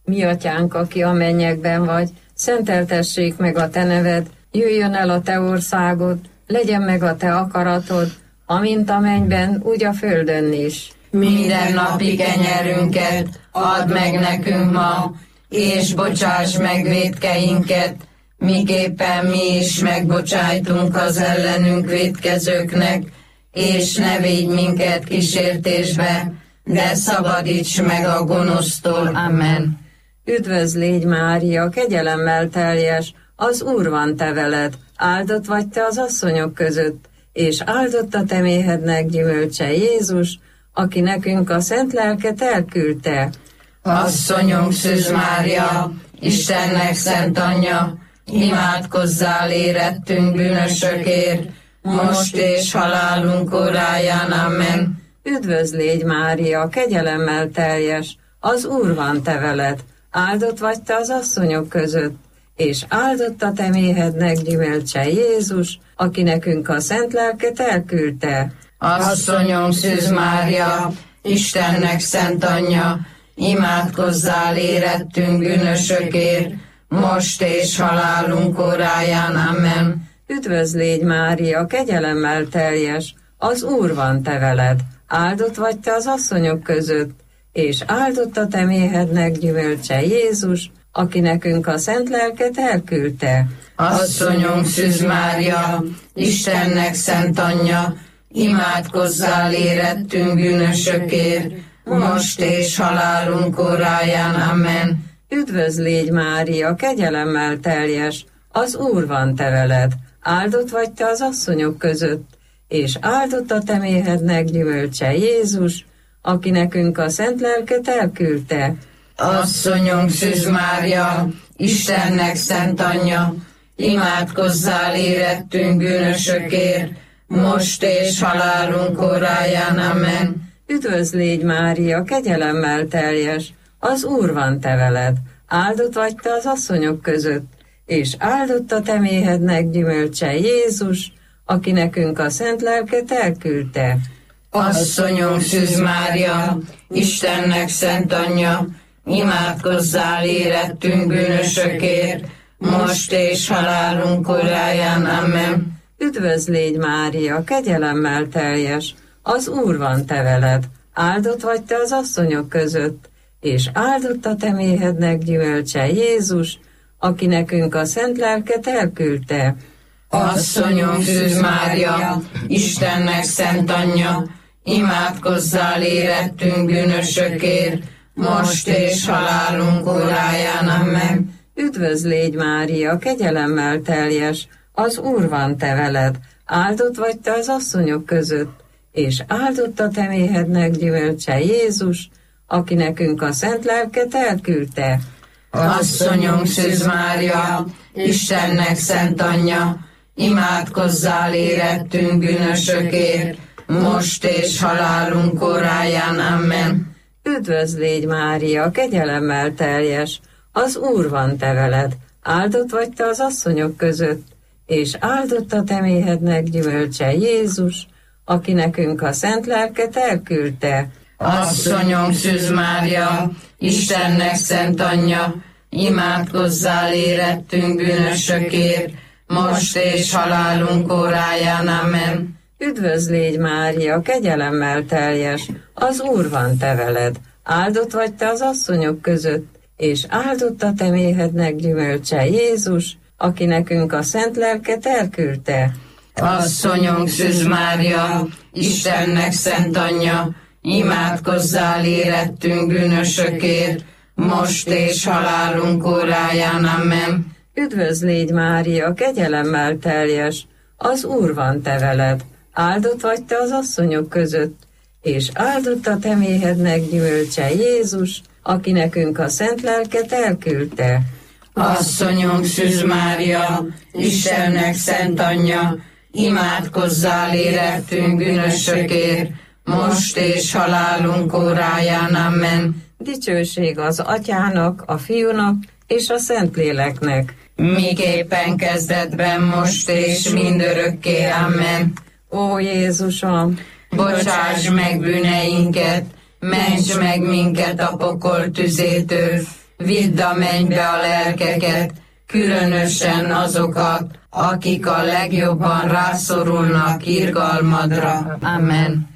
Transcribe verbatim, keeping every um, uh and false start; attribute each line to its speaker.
Speaker 1: Mi atyánk, aki a mennyekben vagy, szenteltessék meg a te neved, jöjjön el a te országod, legyen meg a te akaratod, amint a mennyben, úgy a földön is.
Speaker 2: Minden napi kenyerünket add meg nekünk ma, és bocsáss meg vétkeinket, miképpen mi is megbocsájtunk az ellenünk vétkezőknek, és ne védj minket kísértésbe, de szabadíts meg a gonosztól. Amen.
Speaker 1: Üdvözl légy, Mária, kegyelemmel teljes, az Úr van te veled, áldott vagy te az asszonyok között, és áldott a te méhednek gyümölcse Jézus, aki nekünk a szent lelket elküldte.
Speaker 2: Asszonyunk Szűz Mária, Istennek szent anyja, imádkozzál érettünk bűnösökért, most és halálunk óráján. Amen.
Speaker 1: Üdvözl légy, Mária, kegyelemmel teljes, az Úr van te veled, áldott vagy te az asszonyok között, és áldott a te méhednek gyümölcse Jézus, aki nekünk a szent lelket elküldte.
Speaker 2: Asszonyom Szűz Mária, Istennek szent anyja, imádkozzál érettünk bűnösökért, most és halálunk óráján. Amen.
Speaker 1: Üdvözl légy, Mária, kegyelemmel teljes, az Úr van te veled, áldott vagy te az asszonyok között, és áldott a te méhednek gyümölcse Jézus, aki nekünk a szent lelket elküldte.
Speaker 2: Asszonyom Szűz Mária, Istennek szent anyja, imádkozzál érettünk bűnösökért, most és halálunk óráján. Amen.
Speaker 1: Üdvözl légy, Mária, kegyelemmel teljes, az Úr van te veled, áldott vagy te az asszonyok között, és áldott a te méhednek gyümölcse Jézus, aki nekünk a szent lelket elküldte.
Speaker 2: Asszonyom Szűz Mária, Istennek szent anyja, imádkozzál érettünk bűnösökért, most és halálunk óráján. Amen.
Speaker 1: Üdvözl légy, Mária, kegyelemmel teljes, az Úr van te veled, áldott vagy te az asszonyok között, és áldott a te méhednek gyümölcse Jézus, aki nekünk a szent lelket elküldte.
Speaker 2: Asszonyom Szűz Mária, Istennek szent anyja, imádkozzál érettünk bűnösökért, most és halálunk óráján. Amen.
Speaker 1: Üdvözl légy, Mária, kegyelemmel teljes, az Úr van te veled, áldott vagy te az asszonyok között, és áldott a te méhednek gyümölcse Jézus, aki nekünk a szent lelket elküldte.
Speaker 2: Asszonyom Szűz Mária, Istennek szent anyja, imádkozzál érettünk bűnösökért, most és halálunk óráján. Amen.
Speaker 1: Üdvözl légy, Mária, kegyelemmel teljes, az Úr van te veled, áldott vagy te az asszonyok között, és áldott a te méhednek gyümölcse Jézus, aki nekünk a szent lelket elküldte.
Speaker 2: Asszonyom Szűz Mária, Istennek szent anyja, imádkozzál érettünk bűnösökért, most és halálunk óráján. Amen.
Speaker 1: Üdvözl légy, Mária, kegyelemmel teljes, az Úr van te veled, áldott vagy te az asszonyok között, és áldott a te méhednek gyümölcse Jézus, aki nekünk a szent lelket elküldte.
Speaker 2: Asszonyom Szűz Mária, Istennek szent anyja, imádkozzál érettünk bűnösökért, most és halálunk óráján. Amen.
Speaker 1: Üdvözl légy, Mária, kegyelemmel teljes, az Úr van te veled, áldott vagy te az asszonyok között, és áldott a te méhednek gyümölcse Jézus, aki nekünk a szent lelket elküldte.
Speaker 2: Asszonyom Szűz Mária, Istennek szent anyja, imádkozzál érettünk bűnösökért, most és halálunk óráján. Amen.
Speaker 1: Üdvözl légy, Mária, kegyelemmel teljes, az Úr van te veled, áldott vagy te az asszonyok között, és áldott a te méhednek gyümölcse Jézus, aki nekünk a szent lelket elküldte.
Speaker 2: Asszonyom Szűz Mária, Istennek szent anyja, imádkozzál érettünk bűnösökért, most és halálunk óráján. Amen.
Speaker 1: Dicsőség az Atyának, a Fiúnak és a Szentléleknek,
Speaker 2: miképpen kezdetben, most és mindörökké. Amen.
Speaker 1: Ó Jézusom,
Speaker 2: bocsáss meg bűneinket, ments meg minket a pokol tüzétől, vidd a mennybe a lelkeket, különösen azokat, akik a legjobban rászorulnak irgalmadra. Amen.